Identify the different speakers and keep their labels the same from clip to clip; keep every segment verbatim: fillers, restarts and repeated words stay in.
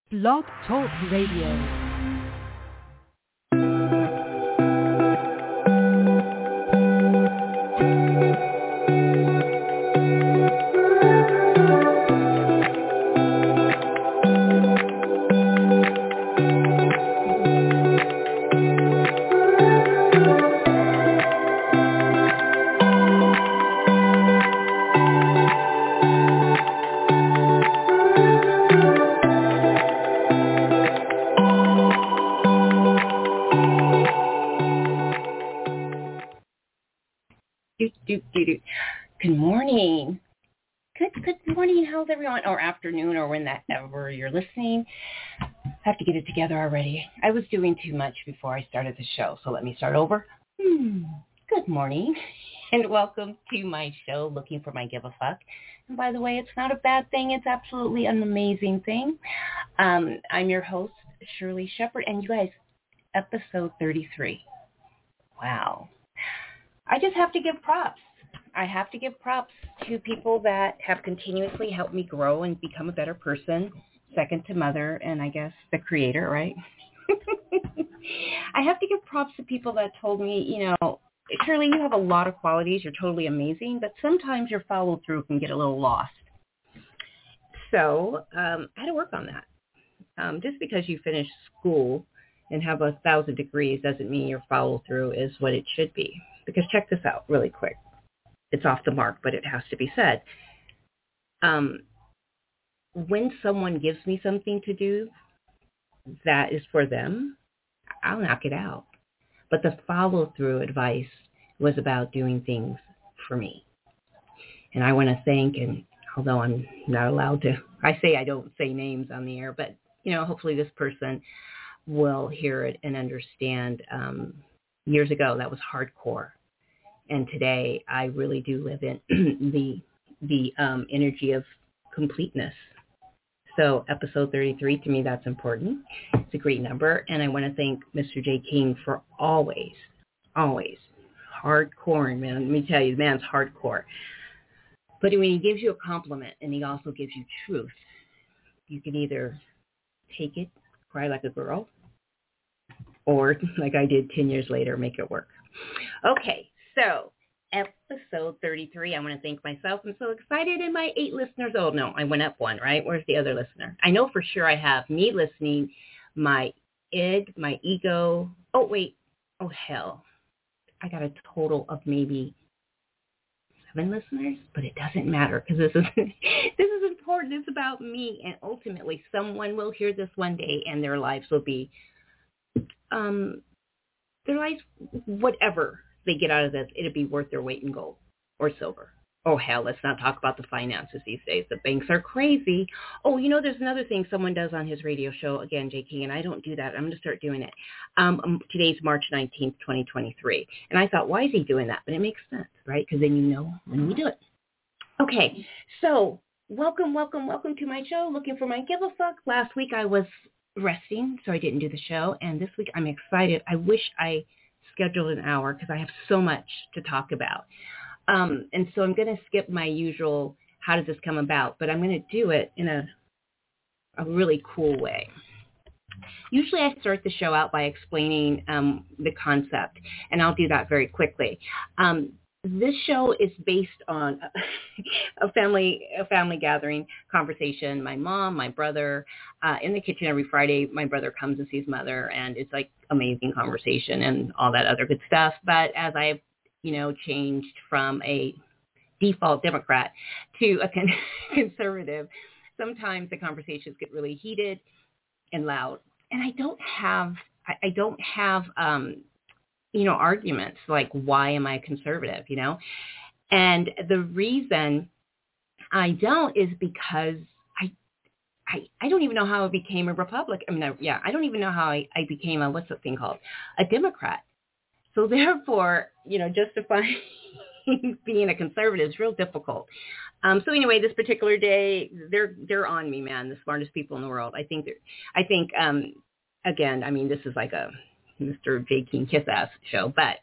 Speaker 1: Blog Talk Radio. Good morning. Good, good morning. How's everyone? Or afternoon, or whenever you're listening. I have to get it together already. I was doing too much before I started the show, so let me start over. Hmm. Good morning, and welcome to my show, Looking for My Give a Fuck. And by the way, it's not a bad thing. It's absolutely an amazing thing. Um, I'm your host, Shirley Shepard, and you guys, episode thirty-three. Wow. I just have to give props. I have to give props to people that have continuously helped me grow and become a better person, second to mother and I guess the creator, right? I have to give props to people that told me, you know, Shirley, you have a lot of qualities. You're totally amazing, but sometimes your follow through can get a little lost. So um, I had to work on that. Um, just because you finish school and have a thousand degrees doesn't mean your follow through is what it should be. Because check this out really quick. It's off the mark, but it has to be said. Um, when someone gives me something to do that is for them, I'll knock it out. But the follow-through advice was about doing things for me. And I want to thank, and although I'm not allowed to, I say I don't say names on the air, but, you know, hopefully this person will hear it and understand. Um, years ago, that was hardcore. And today, I really do live in the the um, energy of completeness. So episode thirty-three, to me, that's important. It's a great number. And I want to thank Mister J. King for always, always hardcore, man. Let me tell you, the man's hardcore. But when he gives you a compliment and he also gives you truth, you can either take it, cry like a girl, or like I did ten years later, make it work. Okay. So, episode thirty-three, I want to thank myself. I'm so excited, and my eight listeners. Oh, no, I went up one, right? Where's the other listener? I know for sure I have me listening, my id, my ego. Oh, wait. Oh, hell. I got a total of maybe seven listeners, but it doesn't matter because this is this is important. It's about me, and ultimately someone will hear this one day, and their lives will be, um, their lives, whatever they get out of this, it'll be worth their weight in gold or silver. Oh, hell, let's not talk about the finances these days. The banks are crazy. Oh, you know, there's another thing someone does on his radio show, again, J K, and I don't do that. I'm going to start doing it. Um, today's March nineteenth, twenty twenty-three. And I thought, why is he doing that? But it makes sense, right? Because then you know when we do it. Okay, so welcome, welcome, welcome to my show, Looking for My Give a Fuck. Last week I was resting, so I didn't do the show. And this week I'm excited. I wish I scheduled an hour because I have so much to talk about. Um, and so I'm going to skip my usual, how does this come about? But I'm going to do it in a, a really cool way. Usually I start the show out by explaining um, the concept, and I'll do that very quickly. Um, this show is based on a family a family gathering conversation. My mom, my brother, uh, in the kitchen every Friday, my brother comes and sees mother, and it's like amazing conversation and all that other good stuff. But as I've, you know, changed from a default Democrat to a con- conservative, sometimes the conversations get really heated and loud. And I don't have, I, I don't have, um, you know, arguments like, why am I a conservative, you know? And the reason I don't is because I, I, I don't even know how I became a Republican. I mean, I, yeah, I don't even know how I, I became a, what's that thing called? A Democrat. So therefore, you know, justifying being a conservative is real difficult. Um, so anyway, this particular day, they're they're on me, man. The smartest people in the world. I think they're, I think um, again, I mean, this is like a Mister J. King kiss ass show, but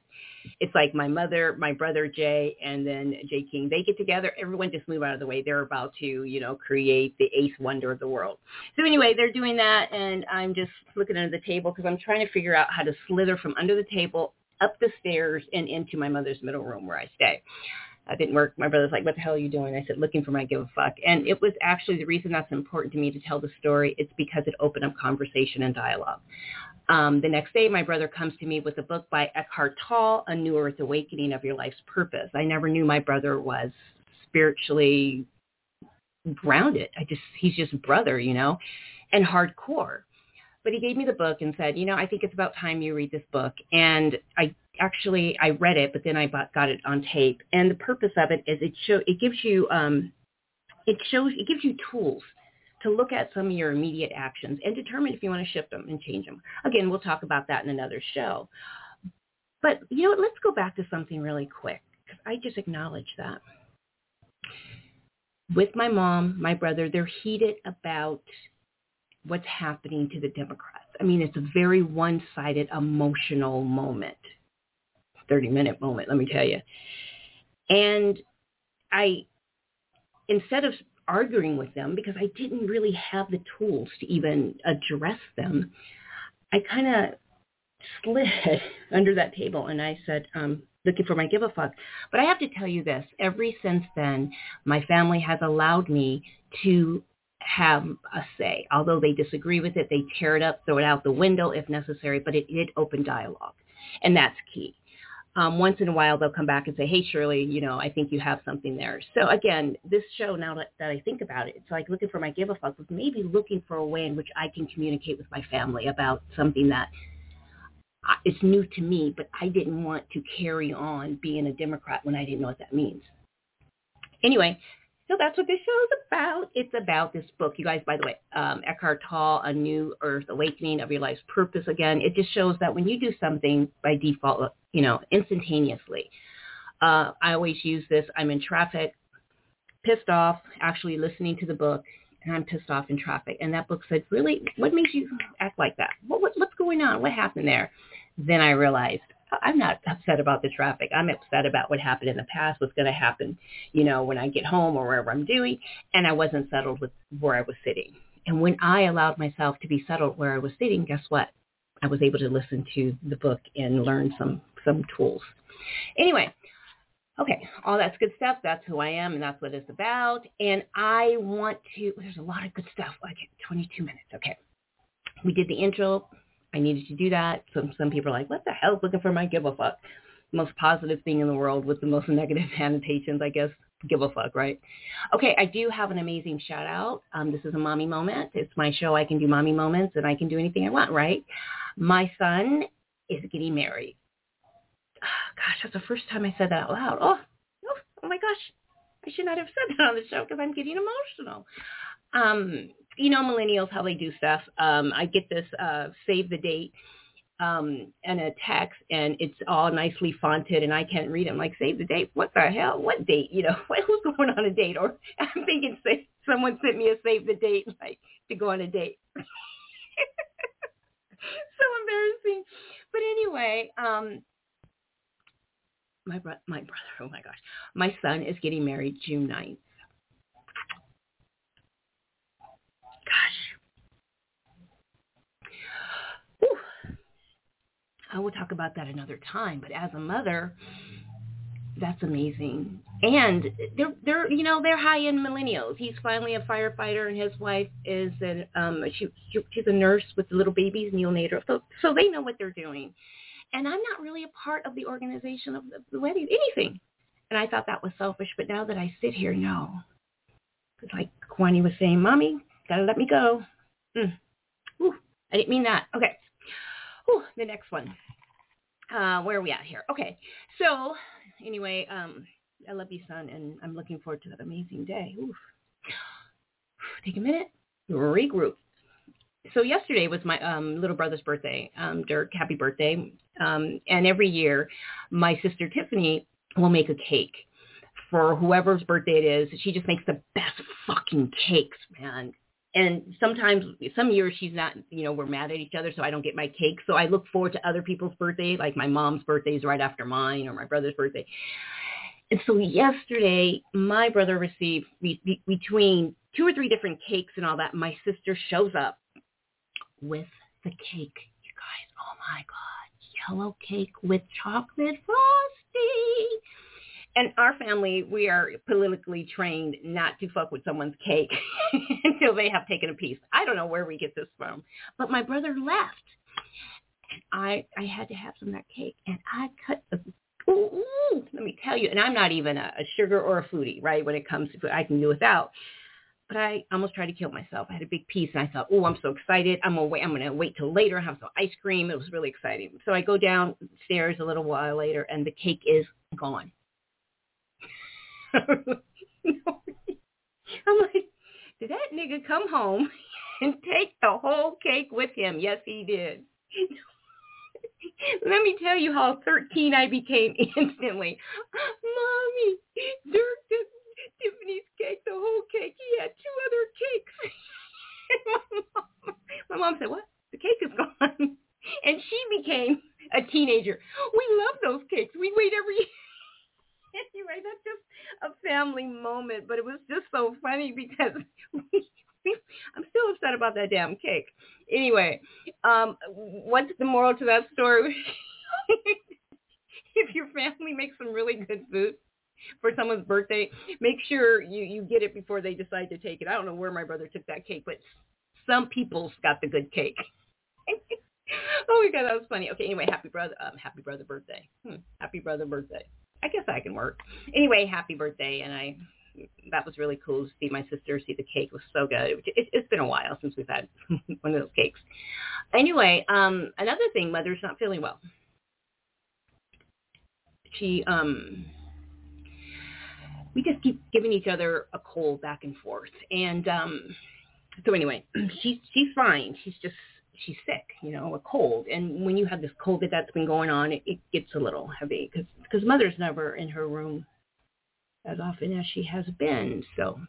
Speaker 1: It's like my mother, my brother Jay, and then Jay King. They get together. Everyone just move out of the way. They're about to, you know, create the eighth wonder of the world. So anyway, they're doing that, and I'm just looking under the table because I'm trying to figure out how to slither from under the table up the stairs and into my mother's middle room where I stay. That didn't work. My brother's like, what the hell are you doing? I said, looking for my give a fuck. And it was actually the reason that's important to me to tell the story. It's because it opened up conversation and dialogue. Um, the next day, my brother comes to me with a book by Eckhart Tolle, A New Earth Awakening of Your Life's Purpose. I never knew my brother was spiritually grounded. I just, he's just a brother, you know, and hardcore. But he gave me the book and said, you know, I think it's about time you read this book. And I actually, I read it, but then I bought, got it on tape. And the purpose of it is it show, it gives you, um, it shows, it gives you tools to look at some of your immediate actions and determine if you want to shift them and change them. Again, we'll talk about that in another show. But, you know what, let's go back to something really quick, because I just acknowledge that. With my mom, my brother, they're heated about what's happening to the Democrats. I mean, it's a very one-sided emotional moment, thirty-minute moment, let me tell you. And I, instead of arguing with them, because I didn't really have the tools to even address them, I kind of slid under that table and I said, um, looking for my give a fuck. But I have to tell you this, ever since then, my family has allowed me to have a say. Although they disagree with it, they tear it up, throw it out the window if necessary, but it did open dialogue. And that's key. Um, once in a while, they'll come back and say, hey, Shirley, you know, I think you have something there. So again, this show, now that, that I think about it, it's like looking for my give a fuck, was maybe looking for a way in which I can communicate with my family about something that is new to me, but I didn't want to carry on being a Democrat when I didn't know what that means. Anyway, so that's what this show is about. It's about this book. You guys, by the way, um, Eckhart Tolle, A New Earth Awakening of Your Life's Purpose. Again, it just shows that when you do something by default, you know, instantaneously. Uh, I always use this. I'm in traffic, pissed off, actually listening to the book, and I'm pissed off in traffic. And that book said, really, what makes you act like that? What, what, what's going on? What happened there? Then I realized, I'm not upset about the traffic. I'm upset about what happened in the past, what's going to happen, you know, when I get home or wherever I'm doing. And I wasn't settled with where I was sitting. And when I allowed myself to be settled where I was sitting, guess what? I was able to listen to the book and learn some, some tools. Anyway, okay, all that's good stuff. That's who I am, and that's what it's about. And I want to, there's a lot of good stuff. Like twenty-two minutes. Okay. We did the intro. I needed to do that. Some some people are like, what the hell is looking for my give a fuck? Most positive thing in the world with the most negative annotations, I guess. Give a fuck, right? Okay, I do have an amazing shout out. Um, this is a mommy moment. It's my show. I can do mommy moments and I can do anything I want, right? My son is getting married. Oh, gosh, that's the first time I said that out loud. Oh, oh, oh my gosh. I should not have said that on the show because I'm getting emotional. Um, you know, millennials, how they do stuff. Um, I get this uh, save the date um, and a text, and it's all nicely fonted, and I can't read it. I'm like, save the date? What the hell? What date? You know, what, who's going on a date? Or I'm thinking say, someone sent me a save the date, like, to go on a date. So embarrassing. But anyway, um, my, bro- my brother, oh my gosh, my son is getting married June ninth. Gosh. Whew. I will talk about that another time, but as a mother, that's amazing. And they're, they're, you know, they're high-end millennials. He's finally a firefighter, and his wife is an, um, she, she, she's a nurse with the little babies, neonatal. So, so they know what they're doing. And I'm not really a part of the organization of the, the wedding, anything. And I thought that was selfish, but now that I sit here, no. It's like Kwani was saying, Mommy, gotta let me go. Mm. Whew, I didn't mean that. Okay. Whew, the next one. Uh, where are we at here? Okay. So anyway, um, I love you, son, and I'm looking forward to that amazing day. Oof. Take a minute. Regroup. So yesterday was my um, little brother's birthday. Um, Dirk, happy birthday. Um, and every year, my sister Tiffany will make a cake for whoever's birthday it is. She just makes the best fucking cakes, man. And sometimes, some years she's not, you know, we're mad at each other, so I don't get my cake. So I look forward to other people's birthday, like my mom's birthday is right after mine or my brother's birthday. And so yesterday, my brother received be, be, between two or three different cakes and all that. My sister shows up with the cake. You guys, oh my God, yellow cake with chocolate frosting. And our family, we are politically trained not to fuck with someone's cake until they have taken a piece. I don't know where we get this from, but my brother left. And I, I had to have some of that cake, and I cut the, ooh, ooh, let me tell you, and I'm not even a, a sugar or a foodie, right, when it comes to food. I can do without. But I almost tried to kill myself. I had a big piece, and I thought, oh, I'm so excited. I'm gonna wait. I'm gonna wait till later, have some ice cream. It was really exciting. So I go downstairs a little while later, and the cake is gone. I'm like, did that nigga come home and take the whole cake with him? Yes, he did. Let me tell you how thirteen I became instantly. Mommy, Dirk took Tiffany's cake, the whole cake. He had two other cakes. my, mom, my mom said, what? The cake is gone. And she became a teenager. We love those cakes. We wait every year. Anyway, that's just a family moment, but it was just so funny because we, we, I'm still upset about that damn cake. Anyway, um, what's the moral to that story? If your family makes some really good food for someone's birthday, make sure you, you get it before they decide to take it. I don't know where my brother took that cake, but some people's got the good cake. Oh my God, that was funny. Okay, anyway, happy brother, um, happy brother birthday. Hmm, happy brother birthday. I guess I can work. Anyway, happy birthday, and I that was really cool to see my sister see the cake. It was so good. It, it's been a while since we've had one of those cakes. Anyway, um, another thing, Mother's not feeling well. She, um, we just keep giving each other a cold back and forth, and um, so anyway, she's she's fine. She's just she's sick, you know, a cold. And when you have this cold that that's been going on, it, it gets a little heavy because because Mother's never in her room as often as she has been. So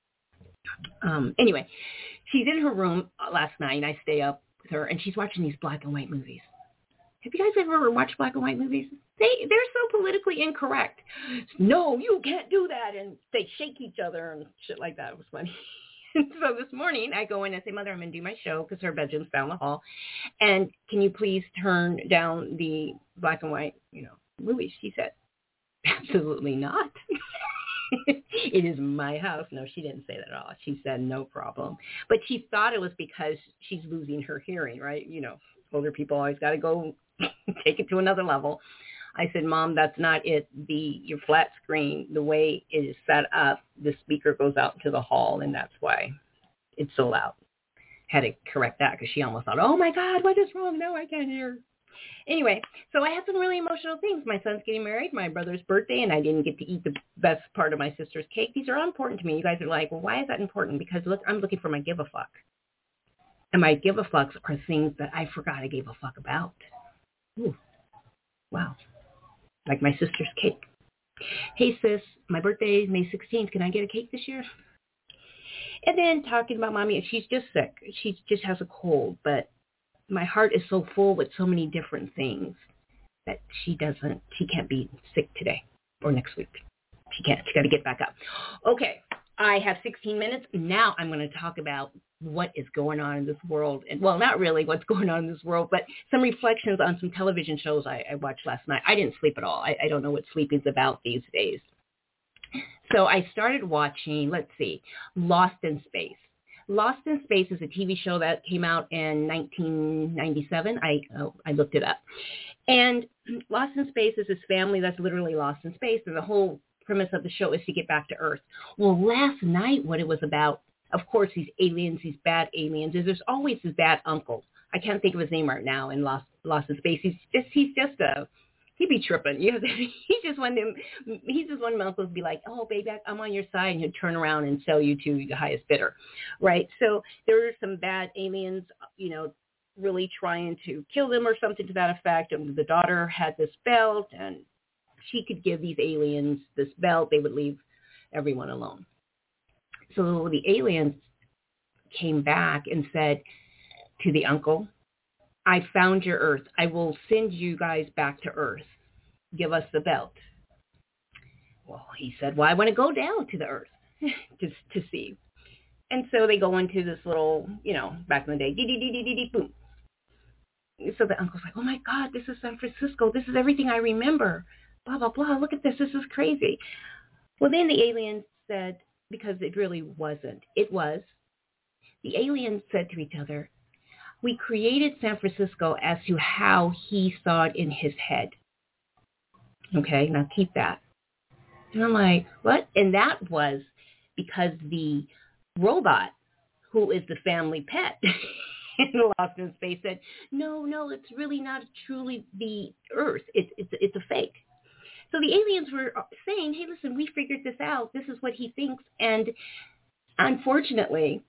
Speaker 1: um, anyway, she's in her room last night, and I stay up with her, and she's watching these black and white movies. Have you guys ever watched black and white movies? They, they're so politically incorrect. No, you can't do that. And they shake each other and shit like that. It was funny. So this morning I go in and say, Mother, I'm going to do my show because her bedroom's down the hall. And can you please turn down the black and white, you know, movies? She said, absolutely not. It is my house. No, she didn't say that at all. She said, no problem. But she thought it was because she's losing her hearing, right? You know, older people always got to go take it to another level. I said, Mom, that's not it. The your flat screen, the way it is set up, the speaker goes out into the hall, and that's why it's so loud. Had to correct that because she almost thought, oh, my God, what is wrong? No, I can't hear. Anyway, so I had some really emotional things. My son's getting married, my brother's birthday, and I didn't get to eat the best part of my sister's cake. These are all important to me. You guys are like, well, why is that important? Because look, I'm looking for my give a fuck. And my give a fucks are things that I forgot I gave a fuck about. Ooh, wow. Like my sister's cake. Hey, sis, my birthday is May sixteenth. Can I get a cake this year? And then talking about Mommy, she's just sick. She just has a cold, but my heart is so full with so many different things that she doesn't, she can't be sick today or next week. She can't. She got to get back up. Okay, I have sixteen minutes. Now I'm going to talk about what is going on in this world. And well, not really what's going on in this world, but some reflections on some television shows I, I watched last night. I didn't sleep at all. I, I don't know what sleep is about these days. So I started watching, let's see, Lost in Space. Lost in Space is a T V show that came out in nineteen ninety-seven. I oh, I looked it up. And Lost in Space is this family that's literally lost in space, and the whole premise of the show is to get back to Earth. Well, last night what it was about, of course, these aliens, these bad aliens, is there's always this bad uncle. I can't think of his name right now in Lost Lost in Space. He's just he's just a he be tripping. You know, he's just one of them. He's just one of them uncles be like, oh, baby, I'm on your side, and he'll turn around and sell you to the highest bidder, right? So there are some bad aliens, you know, really trying to kill them or something to that effect. And the daughter had this belt, and she could give these aliens this belt. They would leave everyone alone. So the aliens came back and said to the uncle, I found your Earth. I will send you guys back to Earth. Give us the belt. Well, he said, well, I want to go down to the Earth to, to see. And so they go into this little, you know, back in the day, dee, dee, dee, dee, dee, dee, boom. So the uncle's like, oh, my God, this is San Francisco. This is everything I remember. Blah, blah, blah. Look at this. This is crazy. Well, then the aliens said, because it really wasn't. It was. The aliens said to each other, we created San Francisco as to how he saw it in his head. Okay, now keep that. And I'm like, what? And that was because the robot, who is the family pet in Lost in Space, said, no, no, it's really not truly the Earth. It's it's it's a fake. So the aliens were saying, hey, listen, we figured this out. This is what he thinks. And unfortunately,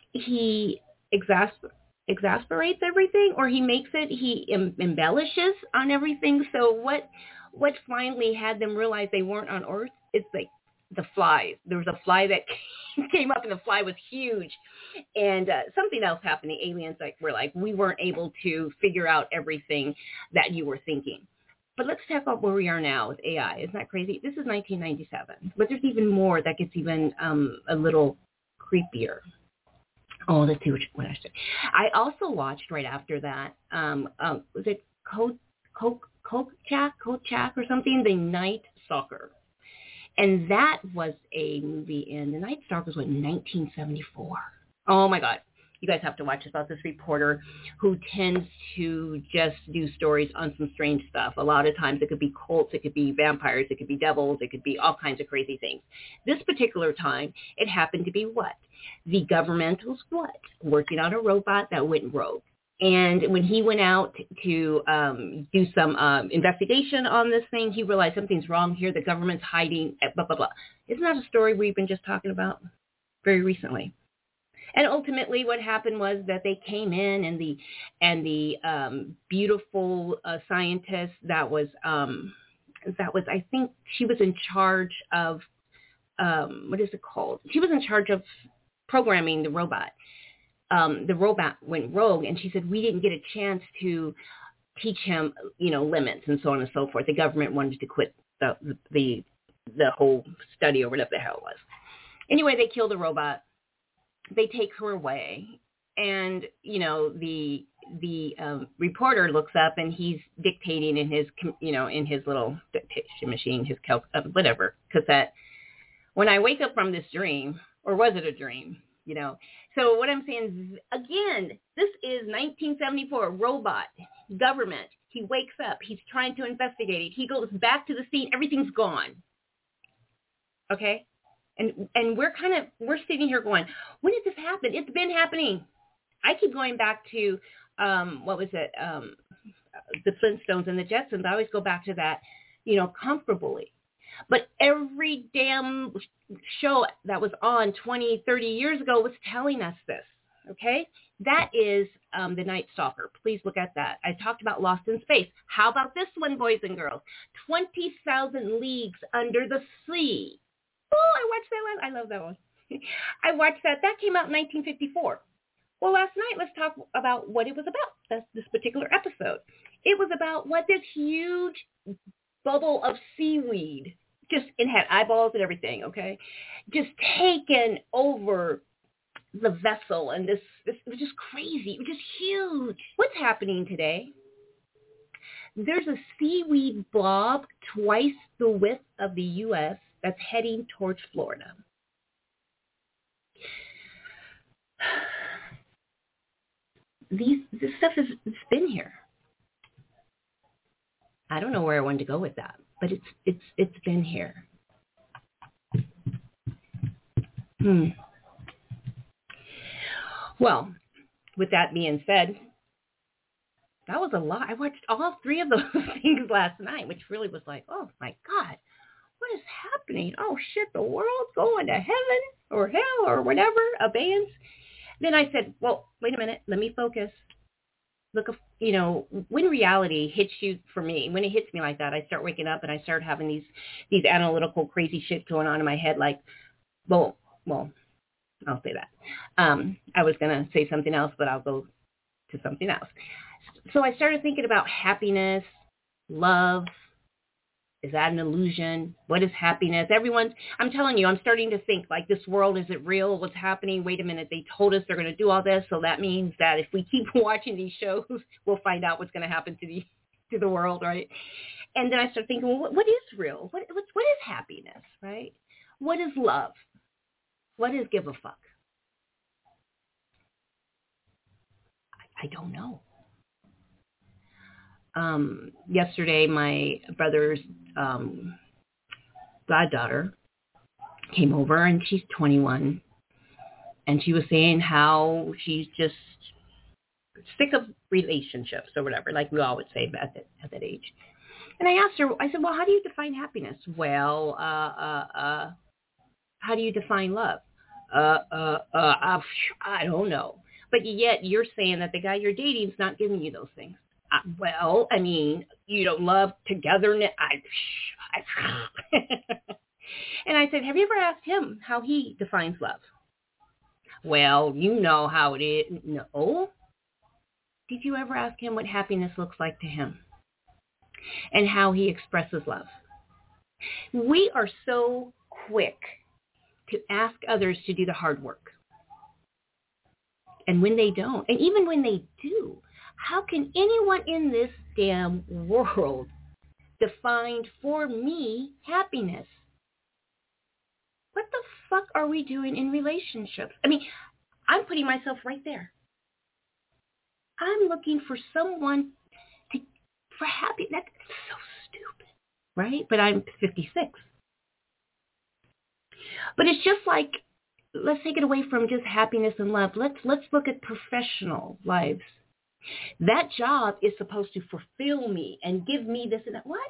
Speaker 1: he exasperates. exasperates everything, or he makes it, he em- embellishes on everything. So what what finally had them realize they weren't on Earth is like the flies. There was a fly that came up, and the fly was huge. And uh, something else happened. The aliens like were like, we weren't able to figure out everything that you were thinking. But let's talk about where we are now with A I. Isn't that crazy? This is nineteen ninety-seven. But there's even more that gets even um, a little creepier. Oh, let's see what, what I said. I also watched right after that, um, um, was it Coke, Coke, Coke Jack, Coke Jack or something? The Night Stalker. And that was a movie, and The Night Stalker was what, nineteen seventy-four. Oh, my God. You guys have to watch this about this reporter who tends to just do stories on some strange stuff. A lot of times it could be cults, it could be vampires, it could be devils, it could be all kinds of crazy things. This particular time, it happened to be what? The government was what? Working on a robot that went rogue. And when he went out to um, do some um, investigation on this thing, he realized something's wrong here. The government's hiding, blah, blah, blah. Isn't that a story we've been just talking about very recently? And ultimately what happened was that they came in, and the and the um, beautiful uh, scientist that was, um, that was, I think she was in charge of, um, what is it called? She was in charge of programming the robot. Um, the robot went rogue, and she said, we didn't get a chance to teach him, you know, limits and so on and so forth. The government wanted to quit the the, the whole study or whatever the hell it was. Anyway, they kill the robot. They take her away, and, you know, the the um, reporter looks up, and he's dictating in his, you know, in his little dictation machine, his cal- uh, whatever, cassette. When I wake up from this dream, or was it a dream, you know? So what I'm saying is, again, this is nineteen seventy-four, robot, government. He wakes up. He's trying to investigate it. He goes back to the scene. Everything's gone. Okay? And and we're kind of, we're sitting here going, when did this happen? It's been happening. I keep going back to, um, what was it, um, the Flintstones and the Jetsons. I always go back to that, you know, comfortably. But every damn show that was on twenty, thirty years ago was telling us this, okay? That is um, The Night Stalker. Please look at that. I talked about Lost in Space. How about this one, boys and girls? twenty thousand Leagues Under the Sea. Oh, I watched that one. I love that one. I watched that. That came out in nineteen fifty-four. Well, last night, let's talk about what it was about, that's this particular episode. It was about what this huge bubble of seaweed, just, it had eyeballs and everything, okay, just taken over the vessel. And this, this it was just crazy. It was just huge. What's happening today? There's a seaweed blob twice the width of the U S that's heading towards Florida. These, this stuff has it's been here. I don't know where I wanted to go with that, but it's it's it's been here. Hmm. Well, with that being said, that was a lot. I watched all three of those things last night, which really was like, oh my God, what is happening? Oh shit, the world's going to heaven or hell or whatever, abeyance. Then I said, well, wait a minute, let me focus. Look, you know, when reality hits you, for me, when it hits me like that, I start waking up and I start having these these analytical crazy shit going on in my head, like, well, well, I'll say that. Um, I was going to say something else, but I'll go to something else. So I started thinking about happiness, love. Is that an illusion? What is happiness? Everyone's, I'm telling you, I'm starting to think like this world, is it real? What's happening? Wait a minute. They told us they're going to do all this. So that means that if we keep watching these shows, we'll find out what's going to happen to the, to the world, right? And then I started thinking, well, what, what is real? What, what, what is happiness, right? What is love? What is give a fuck? I, I don't know. Um, yesterday, my brother's um, goddaughter came over, and she's twenty-one, and she was saying how she's just sick of relationships or whatever, like we all would say at that, at that age. And I asked her, I said, well, how do you define happiness? Well, uh, uh, uh, how do you define love? Uh, uh, uh, uh, I don't know. But yet you're saying that the guy you're dating is not giving you those things. Uh, well, I mean, you don't love togetherness. I, I, and I said, have you ever asked him how he defines love? Well, you know how it is. No. Did you ever ask him what happiness looks like to him and how he expresses love? We are so quick to ask others to do the hard work. And when they don't, and even when they do, how can anyone in this damn world define for me happiness? What the fuck are we doing in relationships? I mean, I'm putting myself right there. I'm looking for someone to, for happy. That's so stupid, right? But I'm fifty-six. But it's just like, let's take it away from just happiness and love. Let's let's look at professional lives. That job is supposed to fulfill me and give me this and that. What?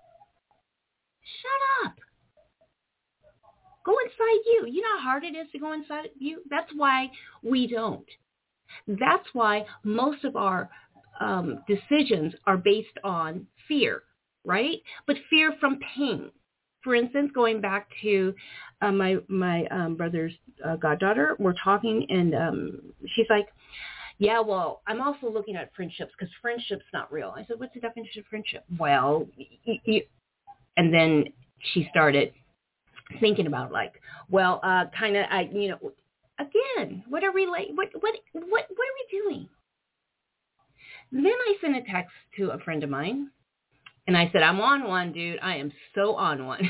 Speaker 1: Shut up. Go inside you. You know how hard it is to go inside you? That's why we don't. That's why most of our um, decisions are based on fear, right? But fear from pain. For instance, going back to uh, my my um, brother's uh, goddaughter, we're talking, and um, she's like, yeah, well, I'm also looking at friendships because friendship's not real. I said, what's the definition of friendship? Well, y- y- and then she started thinking about like, well, uh, kind of, I, you know, again, what are we like? What, what, what, what are we doing? Then I sent a text to a friend of mine, and I said, I'm on one, dude. I am so on one.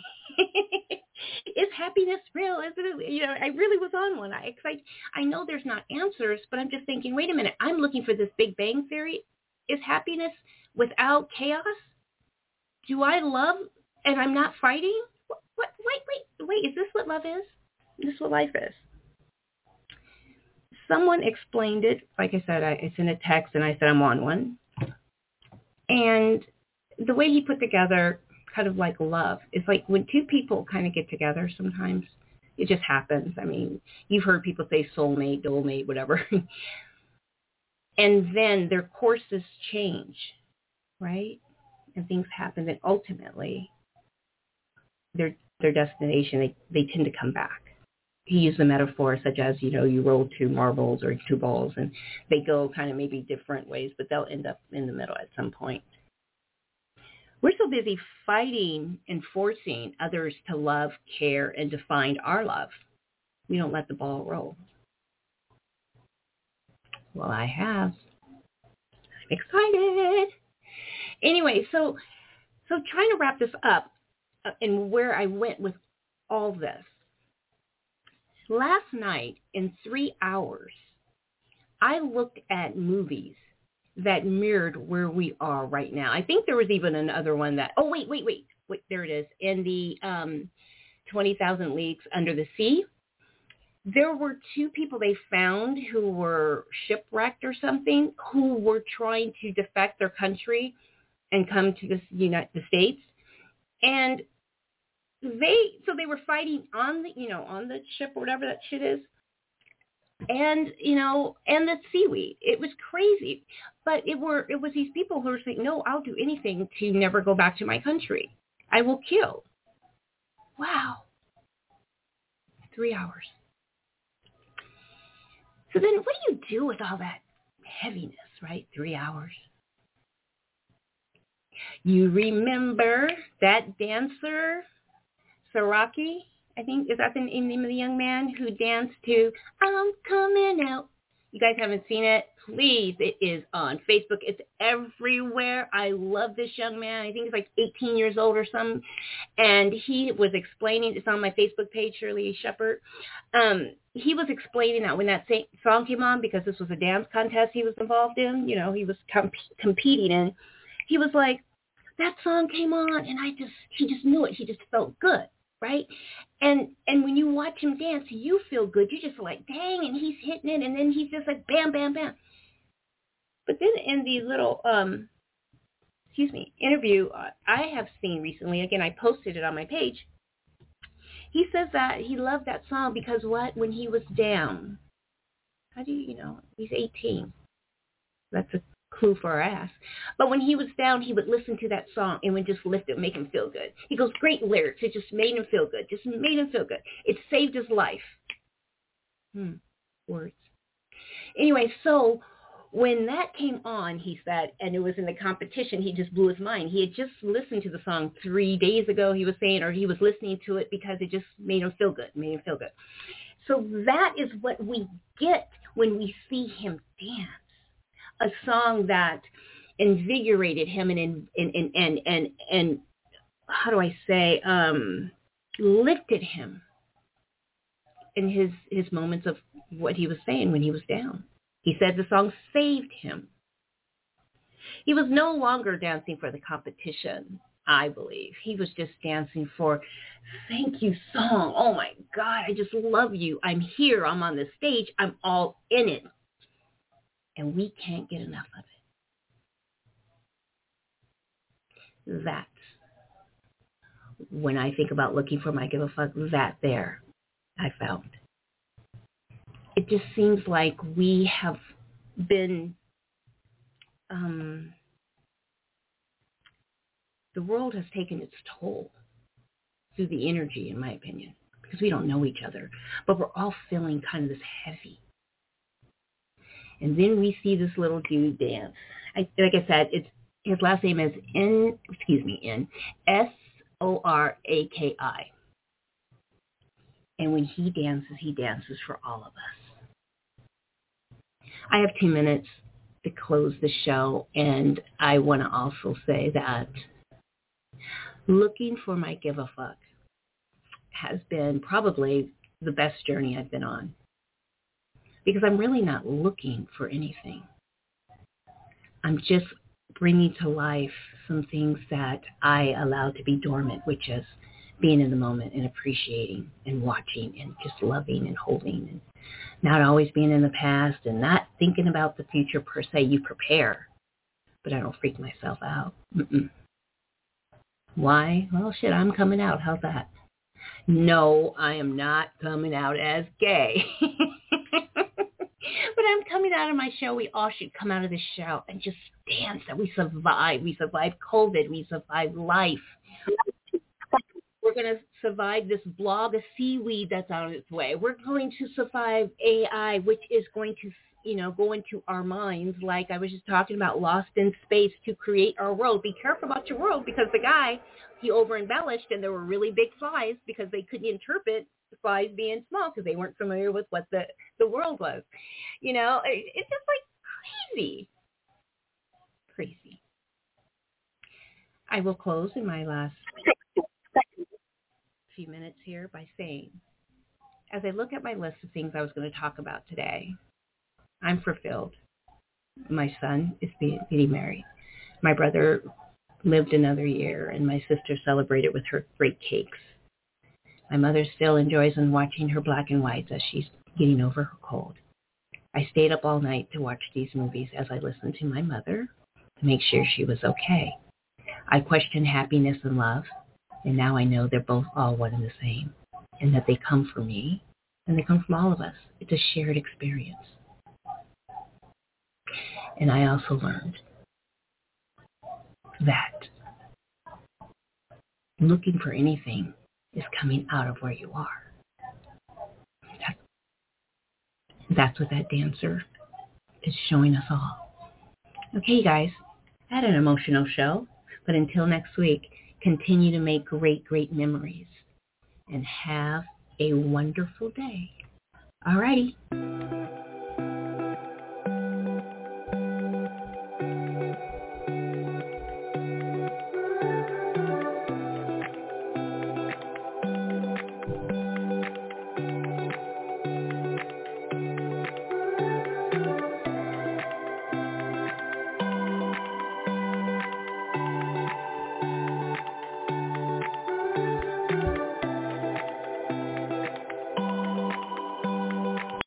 Speaker 1: Is happiness real? Is it, you know, I really was on one. I, I, I know there's not answers, but I'm just thinking, wait a minute. I'm looking for this Big Bang Theory. Is happiness without chaos? Do I love and I'm not fighting? What, what, wait, wait, wait. Is this what love is? Is this what life is? Someone explained it. Like I said, I, I sent a text and I said, I'm on one. And the way he put together kind of like love, it's like when two people kind of get together sometimes, it just happens. I mean, you've heard people say soulmate, dolemate, whatever. And then their courses change, right? And things happen. And ultimately, their their destination, they, they tend to come back. He used a metaphor such as, you know, you roll two marbles or two balls and they go kind of maybe different ways, but they'll end up in the middle at some point. We're so busy fighting and forcing others to love, care, and to find our love. We don't let the ball roll. Well, I have. I'm excited. Anyway, so so trying to wrap this up uh, and where I went with all this. Last night, in three hours, I looked at movies that mirrored where we are right now. I think there was even another one that, oh, wait, wait, wait, wait, there it is. In the um, twenty thousand Leagues Under the Sea, there were two people they found who were shipwrecked or something, who were trying to defect their country and come to the United States. And they, so they were fighting on the, you know, on the ship or whatever that shit is. And, you know, and the seaweed. It was crazy. But it were it was these people who were saying, no, I'll do anything to never go back to my country. I will kill. Wow. Three hours. So then what do you do with all that heaviness, right? Three hours. You remember that dancer, Saraki, I think, is that the name of the young man who danced to I'm Coming Out? You guys haven't seen it? Please, it is on Facebook. It's everywhere. I love this young man. I think he's like eighteen years old or something. And he was explaining, it's on my Facebook page, Shirley Shepard. Um, he was explaining that when that song came on, because this was a dance contest he was involved in, you know, he was comp- competing in, he was like, that song came on and I just, he just knew it. He just felt good. Right? And and when you watch him dance, you feel good. You're just like, dang, and he's hitting it, and then he's just like, bam, bam, bam. But then in the little, um, excuse me, interview uh, I have seen recently, again, I posted it on my page, he says that he loved that song because what? When he was down, how do you, you know, he's eighteen. That's a clue for our ass. But when he was down, he would listen to that song and would just lift it, make him feel good. He goes, great lyrics. It just made him feel good. Just made him feel good. It saved his life. Hmm. Words. Anyway, so when that came on, he said, and it was in the competition, he just blew his mind. He had just listened to the song three days ago, he was saying, or he was listening to it because it just made him feel good, made him feel good. So that is what we get when we see him dance. A song that invigorated him and and and and and, and how do I say um, lifted him in his his moments of what he was saying when he was down. He said the song saved him. He was no longer dancing for the competition, I believe. He was just dancing for, thank you, song. Oh my God, I just love you. I'm here. I'm on the stage. I'm all in it. And we can't get enough of it. That's when I think about looking for my give a fuck, that there I found. It just seems like we have been, um, the world has taken its toll through the energy, in my opinion, because we don't know each other, but we're all feeling kind of this heavy. And then we see this little dude dance. I, like I said, it's his last name is N, excuse me, N, S O R A K I. And when he dances, he dances for all of us. I have two minutes to close the show, and I want to also say that looking for my give a fuck has been probably the best journey I've been on, because I'm really not looking for anything. I'm just bringing to life some things that I allowed to be dormant, which is being in the moment and appreciating and watching and just loving and holding, and not always being in the past and not thinking about the future per se. You prepare, but I don't freak myself out. Mm-mm. Why? Well, shit, I'm coming out. How's that? No, I am not coming out as gay. But I'm coming out of my show. We all should come out of this show and just dance that we survived. We survived COVID. We survived life. We're going to survive this blog of seaweed that's on its way. We're going to survive A I, which is going to, you know, go into our minds, like I was just talking about, lost in space to create our world. Be careful about your world, because the guy, he over embellished, and there were really big flies because they couldn't interpret the flies being small because they weren't familiar with what the, the world was. You know, it, it's just like crazy. Crazy. I will close in my last few minutes here by saying, as I look at my list of things I was going to talk about today, I'm fulfilled. My son is being, getting married. My brother lived another year, and my sister celebrated with her great cakes. My mother still enjoys in watching her black and whites as she's getting over her cold. I stayed up all night to watch these movies as I listened to my mother to make sure she was okay. I questioned happiness and love, and now I know they're both all one and the same, and that they come from me, and they come from all of us. It's a shared experience. And I also learned that looking for anything is coming out of where you are. That's what that dancer is showing us all. Okay, you guys, I had an emotional show, but until next week, continue to make great, great memories and have a wonderful day. All righty.